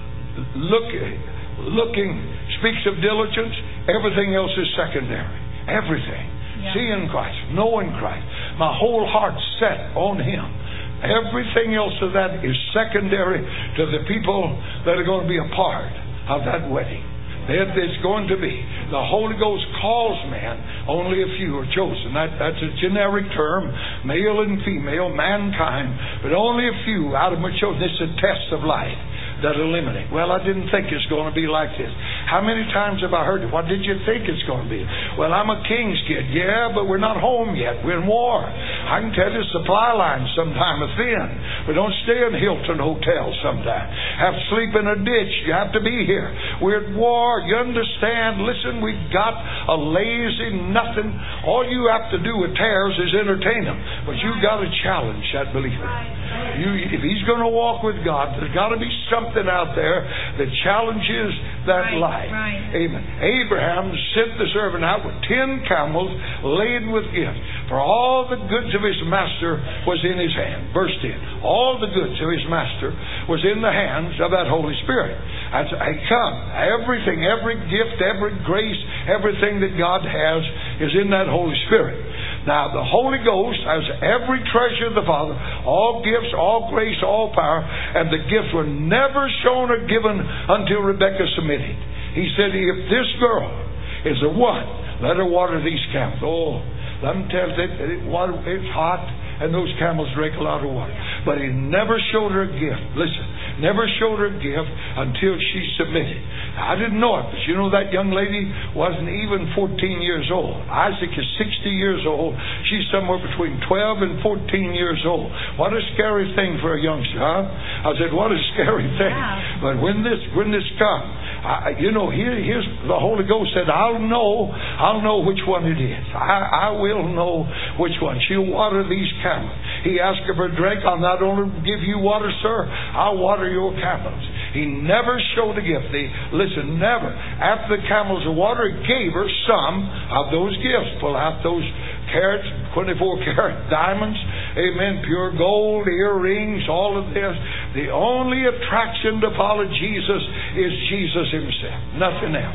look, looking, speaks of diligence. Everything else is secondary. Everything. Yeah. Seeing Christ, knowing Christ. My whole heart set on Him. Everything else of that is secondary to the people that are going to be a part of that wedding. It's going to be. The Holy Ghost calls man. Only a few are chosen. That, that's a generic term. Male and female, mankind. But only a few out of them are chosen. It's a test of life that eliminate. Well, I didn't think it's going to be like this. How many times have I heard it? What did you think it's going to be? Well, I'm a king's kid. Yeah, but we're not home yet. We're in war. I can tell you supply lines sometime are thin. We don't stay in Hilton Hotel sometime. Have to sleep in a ditch. You have to be here. We're at war. You understand? Listen, we've got a lazy nothing. All you have to do with tares is entertain them. But you've got to challenge that believer. You, if he's going to walk with God, there's got to be something out there that challenges that right, life. Right. Amen. Abraham sent the servant out with ten camels laden with gifts. For all the goods of his master was in his hand. Verse ten. All the goods of his master was in the hands of that Holy Spirit. And so, hey, come. Everything, every gift, every grace, everything that God has is in that Holy Spirit. Now, the Holy Ghost has every treasure of the Father, all gifts, all grace, all power, and the gifts were never shown or given until Rebekah submitted. He said, if this girl is the one, let her water these camels. Oh, let them tell that it's hot, and those camels drink a lot of water. But he never showed her a gift. Listen, never showed her a gift until she submitted. I didn't know it, but you know that young lady wasn't even fourteen years old. Isaac is sixty years old. She's somewhere between twelve and fourteen years old. What a scary thing for a youngster, huh? I said, what a scary thing. Yeah. But when this when this comes, I, you know, here, here's the Holy Ghost said, I'll know, I'll know which one it is. I, I will know which one. She'll water these camels. He asked her for a drink. I'll not only give you water, sir, I'll water your camels. He never showed a gift. They, listen, never. After the camels of water, he gave her some of those gifts. Pull out those carats, twenty-four carat diamonds, amen, pure gold, earrings, all of this. The only attraction to follow Jesus is Jesus Himself. Nothing else.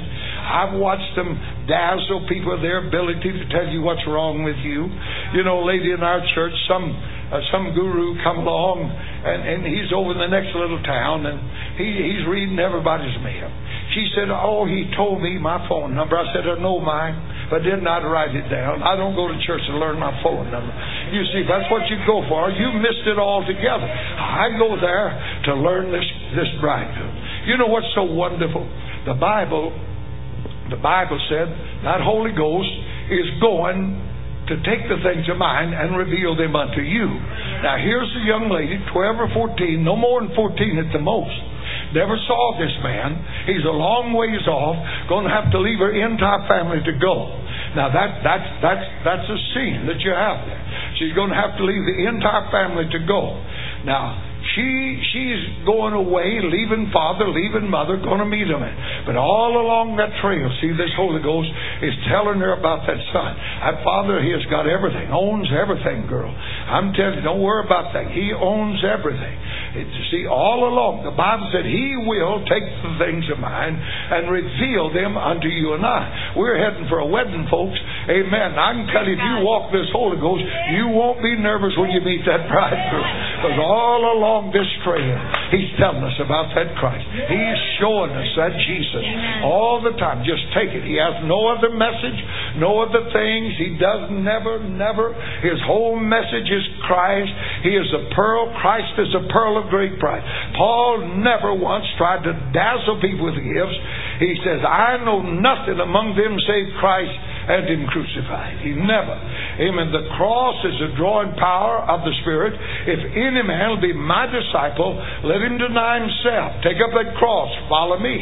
I've watched them dazzle people with their ability to tell you what's wrong with you. You know, lady in our church, some uh, some guru come along, and, and he's over in the next little town, and he, he's reading everybody's mail. She said, oh, he told me my phone number. I said, I know mine, but did not write it down. I don't go to church to learn my phone number. You see, that's what you go for. You missed it altogether. I go there to learn this, this bridegroom. You know what's so wonderful? The Bible, the Bible said that Holy Ghost is going to take the things of mine and reveal them unto you. Now here's a young lady, twelve or fourteen, no more than fourteen at the most. Never saw this man. He's a long ways off. Going to have to leave her entire family to go. Now that that's that's that's a scene that you have there. She's going to have to leave the entire family to go. Now she she's going away, leaving father, leaving mother, going to meet him. But all along that trail, see, this Holy Ghost is telling her about that son. That father, he has got everything, owns everything, girl. I'm telling you, don't worry about that. He owns everything. It, see, all along, the Bible said He will take the things of mine and reveal them unto you and I. We're heading for a wedding, folks. Amen. I can tell you, if you walk this Holy Ghost, you won't be nervous when you meet that bridegroom. Because all along this trail, He's telling us about that Christ. He's showing us that Jesus all the time. Just take it. He has no other message, no other things. He does never, never. His whole message is Christ. He is a pearl. Christ is a pearl of great price. Paul never once tried to dazzle people with gifts. He says, I know nothing among them save Christ and Him crucified. He never. Amen. The cross is a drawing power of the Spirit. If any man will be my disciple, let him deny himself. Take up that cross. Follow me.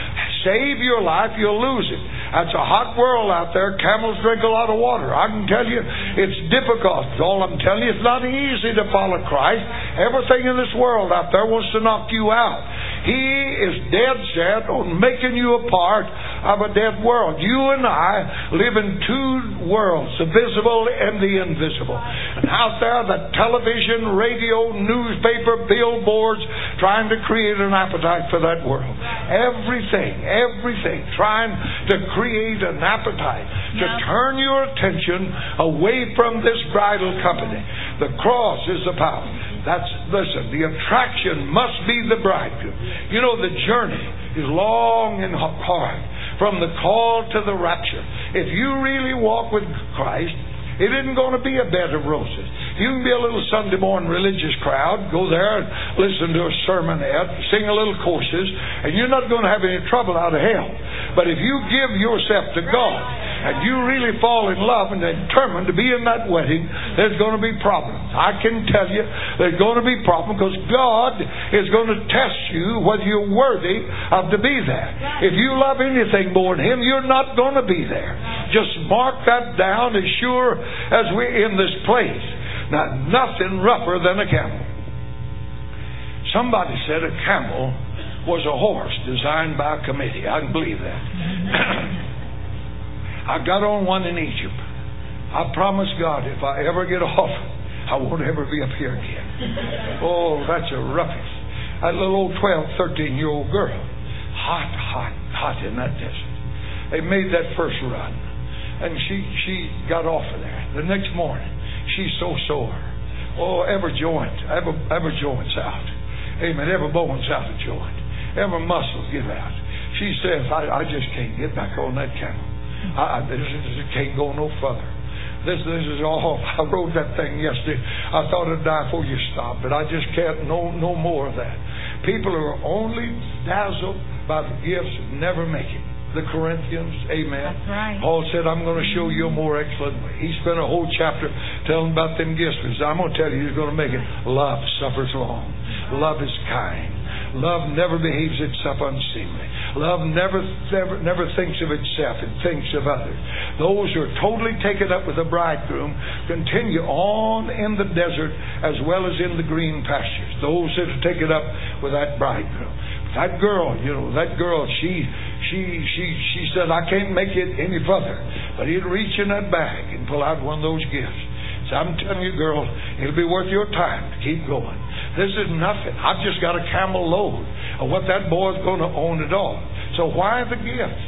Save your life, you'll lose it. That's a hot world out there. Camels drink a lot of water. I can tell you, it's difficult. All I'm telling you, it's not easy to follow Christ. Everything in this world out there wants to knock you out. He is dead set on making you a part of a dead world. You and I live in two worlds, the visible and the invisible. And out there, the television, radio, newspaper, billboards, trying to create an appetite for that world. Everything, everything, trying to create an appetite to turn your attention away from this bridal company. The cross is the power. That's, listen, the attraction must be the bridegroom. You know, the journey is long and hard from the call to the rapture. If you really walk with Christ, it isn't going to be a bed of roses. You can be a little Sunday morning religious crowd, go there and listen to a sermonette, sing a little courses, and you're not going to have any trouble out of hell. But if you give yourself to God, and you really fall in love and are determined to be in that wedding, there's going to be problems. I can tell you there's going to be problems because God is going to test you whether you're worthy of to be there. If you love anything more than Him, you're not going to be there. Just mark that down as sure as we're in this place. Now, nothing rougher than a camel. Somebody said a camel was a horse designed by a committee. I can believe that. I got on one in Egypt. I promise God, if I ever get off, I won't ever be up here again. Oh, that's a roughest. That little old twelve, thirteen-year-old girl. Hot, hot, hot in that desert. They made that first run. And she, she got off of there. The next morning, she's so sore. Oh, every joint, every, every joint's out. Amen. Every bone's out of joint. Every muscle give out. She says, I, I just can't get back on that camel. I, I this, this can't go no further. This this is all. I rode that thing yesterday. I thought I'd die before you stopped, but I just can't. No no more of that. People who are only dazzled by the gifts never make it. The Corinthians, amen. That's right. Paul said, I'm going to show you a more excellent way. He spent a whole chapter telling about them gifts. I'm going to tell you, he's going to make it. Love suffers long. Love is kind. Love never behaves itself unseemly. Love never, never never thinks of itself. It thinks of others. Those who are totally taken up with the bridegroom continue on in the desert as well as in the green pastures. Those that are taken up with that bridegroom. That girl, you know, that girl, she she she she said, I can't make it any further. But he'd reach in that bag and pull out one of those gifts. So I'm telling you, girl, it'll be worth your time to keep going. This is nothing. I've just got a camel load of what that boy's going to own it all. So why the gifts?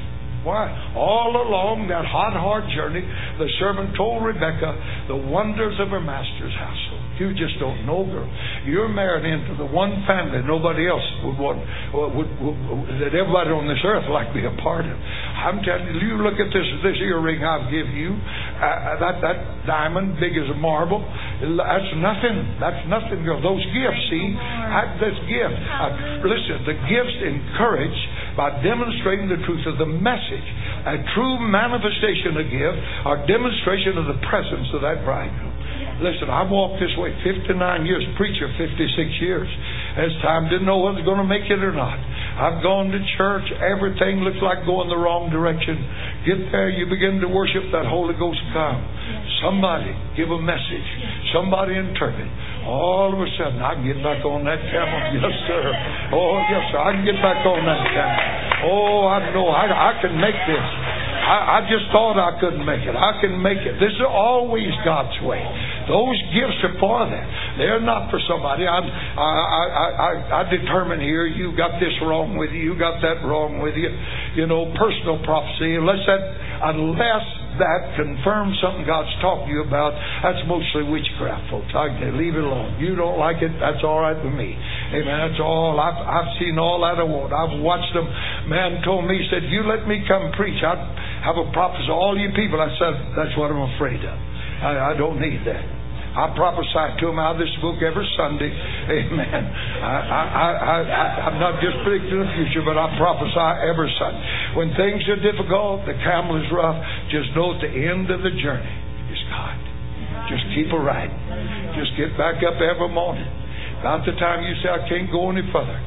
Why? All along that hot, hard journey, the servant told Rebekah the wonders of her master's household. You just don't know, girl. You're married into the one family nobody else would want, would, would, would, that everybody on this earth like to be a part of. I'm telling you, you look at this this earring I've given you, uh, that that diamond big as a marble. That's nothing. That's nothing, girl. Those gifts, see, I, this gift. Uh, listen, the gifts encourage by demonstrating the truth of the message. A true manifestation of gift or demonstration of the presence of that bridegroom. Listen, I've walked this way fifty-nine years, preacher fifty-six years. As time didn't know whether I was going to make it or not. I've gone to church, everything looks like going the wrong direction. Get there, you begin to worship, that Holy Ghost come. Somebody give a message. Somebody interpret. All of a sudden, I can get back on that camel. Yes, sir. Oh, yes, sir. I can get back on that camel. Oh, I know. I, I can make this. I, I just thought I couldn't make it. I can make it. This is always God's way. Those gifts are for them. They're not for somebody. I'm, I, I, I, I determine here, you got this wrong with you, you got that wrong with you. You know, personal prophecy. Unless that, unless that confirms something God's talking to you about, that's mostly witchcraft, folks. I can leave it alone. You don't like it, that's all right with me. Amen. That's all. I've, I've seen all that I want. I've watched them. Man told me, he said, you let me come preach, I'd have a prophecy all you people. I said, that's what I'm afraid of. I, I don't need that. I prophesy to them out of this book every Sunday. Amen. I, I, I, I, I'm not just predicting the future, but I prophesy every Sunday. When things are difficult, the camel is rough, just know at the end of the journey is God. Just keep it right. Just get back up every morning. About the time you say, I can't go any further.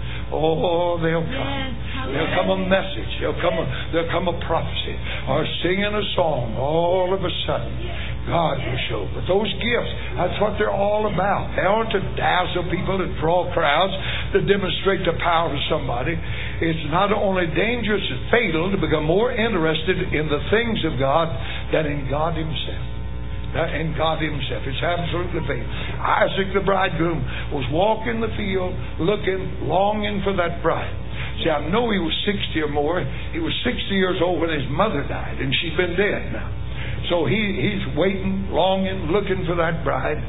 Oh, they'll come. There'll come a message. There'll come a, there'll come a prophecy. Or singing a song. All of a sudden, God will show. But those gifts, that's what they're all about. They aren't to dazzle people, to draw crowds, to demonstrate the power of somebody. It's not only dangerous and fatal to become more interested in the things of God than in God Himself. In God Himself. It's absolutely fatal. Isaac the bridegroom was walking the field, looking, longing for that bride. See, I know he was sixty or more. He was sixty years old when his mother died, and she's been dead now. So he, he's waiting, longing, looking for that bride.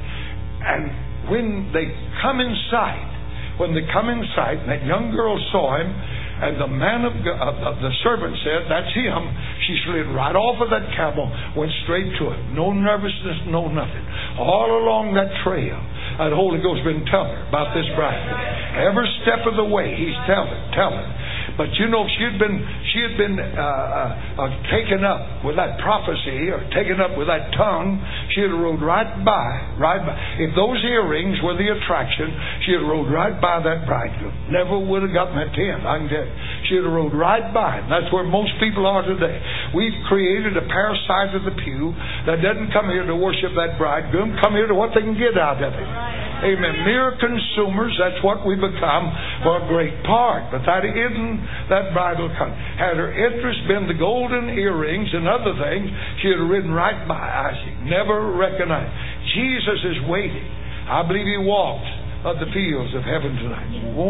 And when they come in sight, when they come in sight, and that young girl saw him, and the man of God, uh, the servant said, that's him. She slid right off of that camel, went straight to him. No nervousness, no nothing. All along that trail, that Holy Ghost been telling her about this bride. Every step of the way, He's telling, telling. But you know, she had been she had been uh, uh, uh, taken up with that prophecy, or taken up with that tongue. She had rode right by, right by. If those earrings were the attraction, she had rode right by that bridegroom. Never would have gotten that tent, I can tell you. She had rode right by him. That's where most people are today. We've created a parasite of the pew that doesn't come here to worship that bridegroom, come here to what they can get out of it. Amen. Mere consumers, that's what we become for a great part. But that isn't that bridal country. Had her interest been the golden earrings and other things, she would have ridden right by Isaac. Never recognized. Jesus is waiting. I believe He walks of the fields of heaven tonight.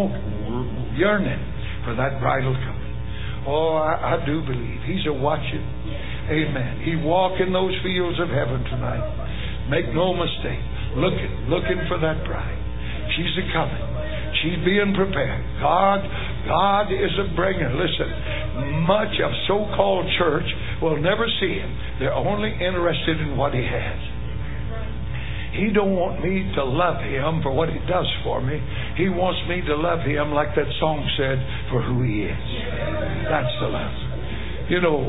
Walk, yearning for that bridal company. Oh, I, I do believe He's a watching. Amen. He walk in those fields of heaven tonight. Make no mistake. Looking, looking for that bride. She's a coming. She's being prepared. God, God is a bringer. Listen, much of so-called church will never see Him. They're only interested in what He has. He don't want me to love Him for what He does for me. He wants me to love Him, like that song said, for who He is. That's the love. You know,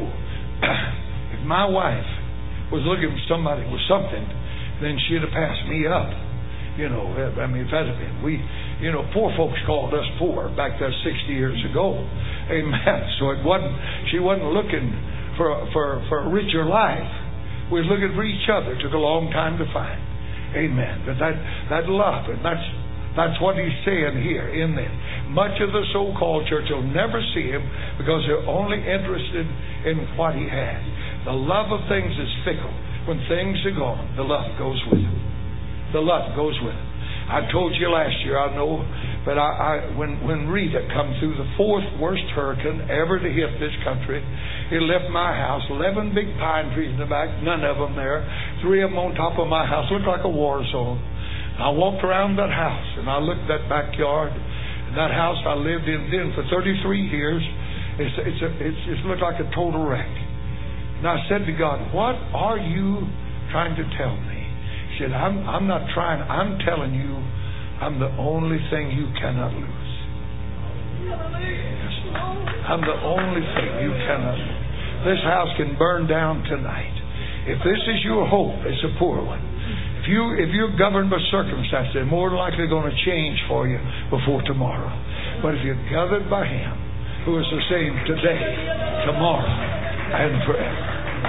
if my wife was looking for somebody with something, then she'd have passed me up. You know, I mean, if that had been, we, you know, poor folks called us poor back there sixty years ago. Amen. So it wasn't, she wasn't looking for, for, for a richer life. We was looking for each other. It took a long time to find. Amen. But that, that love, and that's, that's what He's saying here in this. Much of the so-called church will never see Him because they're only interested in what He has. The love of things is fickle. When things are gone, the love goes with it. The love goes with it. I told you last year, I know But I, I when when Rita come through, the fourth worst hurricane ever to hit this country, it left my house. Eleven big pine trees in the back, none of them there. Three of them on top of my house. Looked like a war zone. I walked around that house and I looked at that backyard. And that house I lived in then for thirty-three years. It's it's a, it's it looked like a total wreck. And I said to God, "What are you trying to tell me?" He said, "I'm I'm not trying. I'm telling you." I'm the only thing you cannot lose. Yes. I'm the only thing you cannot lose. This house can burn down tonight. If this is your hope, it's a poor one. If you if you're governed by circumstances, they're more likely going to change for you before tomorrow. But if you're governed by Him, who is the same today, tomorrow, and forever.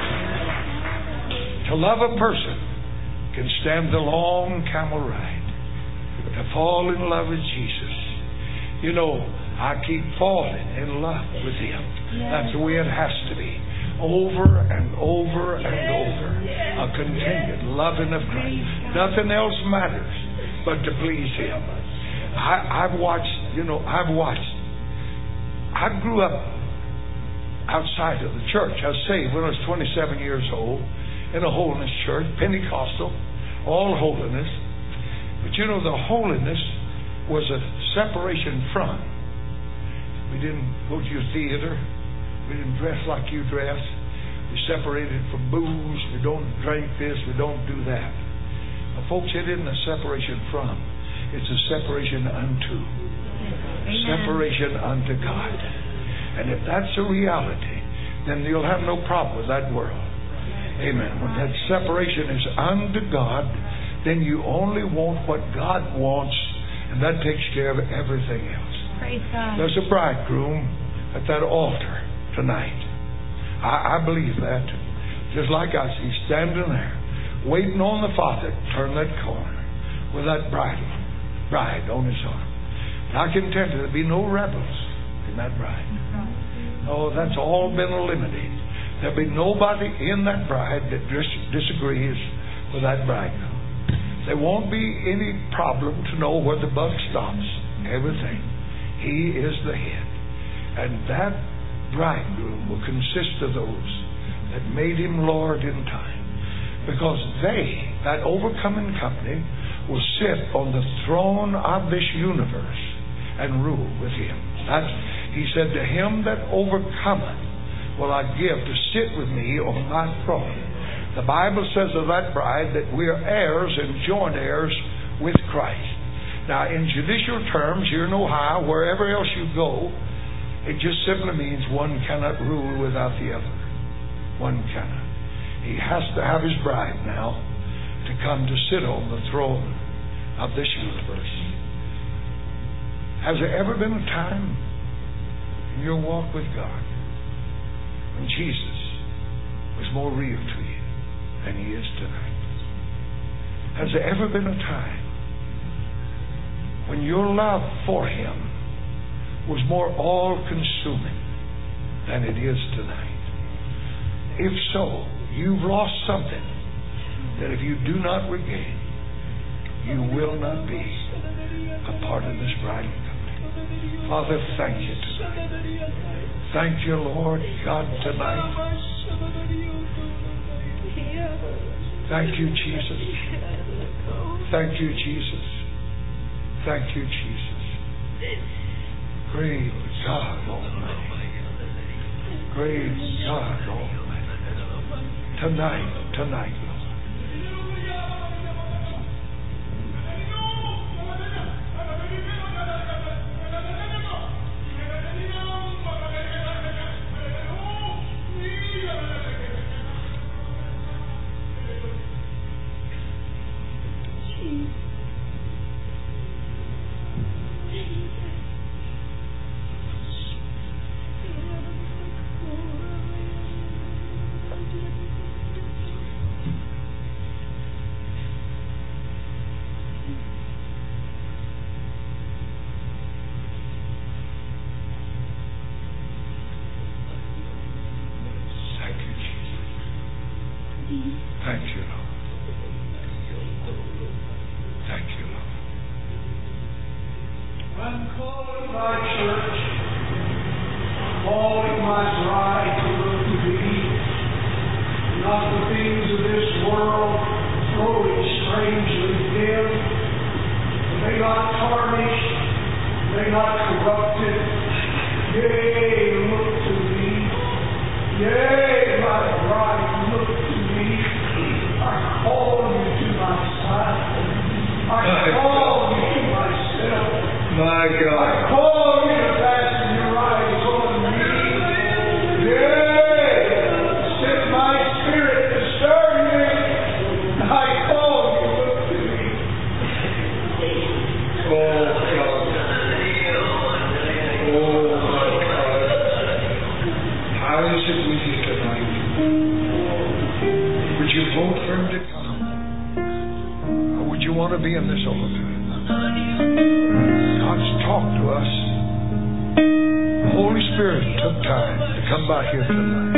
To love a person can stand the long camel ride. To fall in love with Jesus. You know, I keep falling in love with Him. Yes. That's the way it has to be. Over and over and over. A continued loving of Christ. Nothing else matters but to please Him. I, I've watched, you know, I've watched. I grew up outside of the church. I was saved when I was twenty-seven years old in a holiness church, Pentecostal, all holiness. But you know, the holiness was a separation from. We didn't go to your theater. We didn't dress like you dress. We separated from booze. We don't drink this. We don't do that. Now, folks, it isn't a separation from. It's a separation unto. Amen. Separation unto God. And if that's a reality, then you'll have no problem with that world. Amen. When that separation is unto God, then you only want what God wants, and that takes care of everything else. Praise God. There's a bridegroom at that altar tonight. I, I believe that. Just like us, he's standing there, waiting on the Father to turn that corner with that bride, bride on his arm. And I can tell you, there'll be no rebels in that bride. No, that's all been eliminated. There'll be nobody in that bride that dis- disagrees with that bridegroom. There won't be any problem to know where the buck stops. Everything. He is the head. And that bridegroom will consist of those that made Him Lord in time. Because they, that overcoming company, will sit on the throne of this universe and rule with Him. That's, He said, to him that overcometh will I give to sit with me on my throne. The Bible says of that bride that we are heirs and joint heirs with Christ. Now, in judicial terms, here in Ohio, wherever else you go, it just simply means one cannot rule without the other. One cannot. He has to have his bride now to come to sit on the throne of this universe. Has there ever been a time in your walk with God when Jesus was more real to you than He is tonight? Has there ever been a time when your love for Him was more all-consuming than it is tonight? If so, you've lost something that if you do not regain, you will not be a part of this bridal company. Father, thank you tonight. Thank you, Lord God, tonight. Thank you, Jesus. Thank you, Jesus. Thank you, Jesus. Great God Almighty. Great God Almighty. Tonight, tonight, Lord. I'm calling my church, calling my bride to look to Thee, not the things of this world growing strangely dim. They not tarnished, they not corrupted. Yea, look to Thee. Yea, my bride, look to Thee. I call you to my side. I call you to myself. My God. I call you to fasten your eyes on me. Yea, send my spirit to stir you. I call you, look to me. Oh, God. Oh, my God. How is it with you tonight? Would you vote for Him to come? Or would you want to be in this altar? God's talked to us. The Holy Spirit took time to come by here tonight.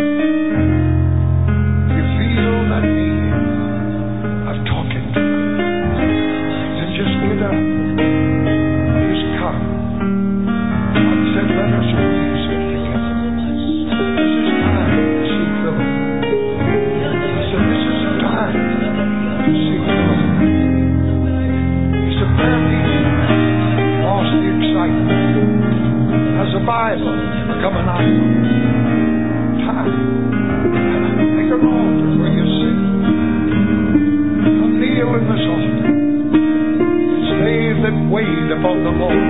If you feel that need of talking to Him, then just get up. Just come. God said, let us reason together. This is time to seek the Lord. He said, this is the time to seek the Lord. He said, prayer meeting lost the excitement. Has the Bible become an idol? Time. Make an altar where you sit. Come kneel in this altar. It's they that wait upon the Lord.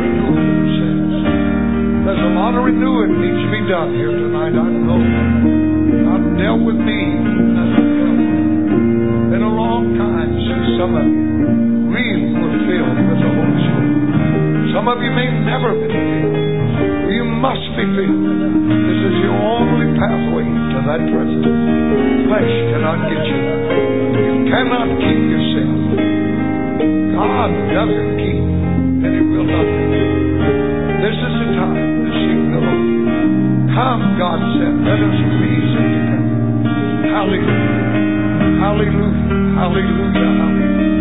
There's a lot of renewing needs to be done here tonight. I know that. God dealt with me as a devil. Been a long time since some of you really were filled with the Holy Spirit. Some of you may never be filled. You must be filled. This is your only pathway to that presence. Flesh cannot get you. You cannot keep yourself. God doesn't keep, and He will not do. This is the time to seek the Lord. Come, God said, let us reason together. Hallelujah. Hallelujah. Hallelujah. Hallelujah.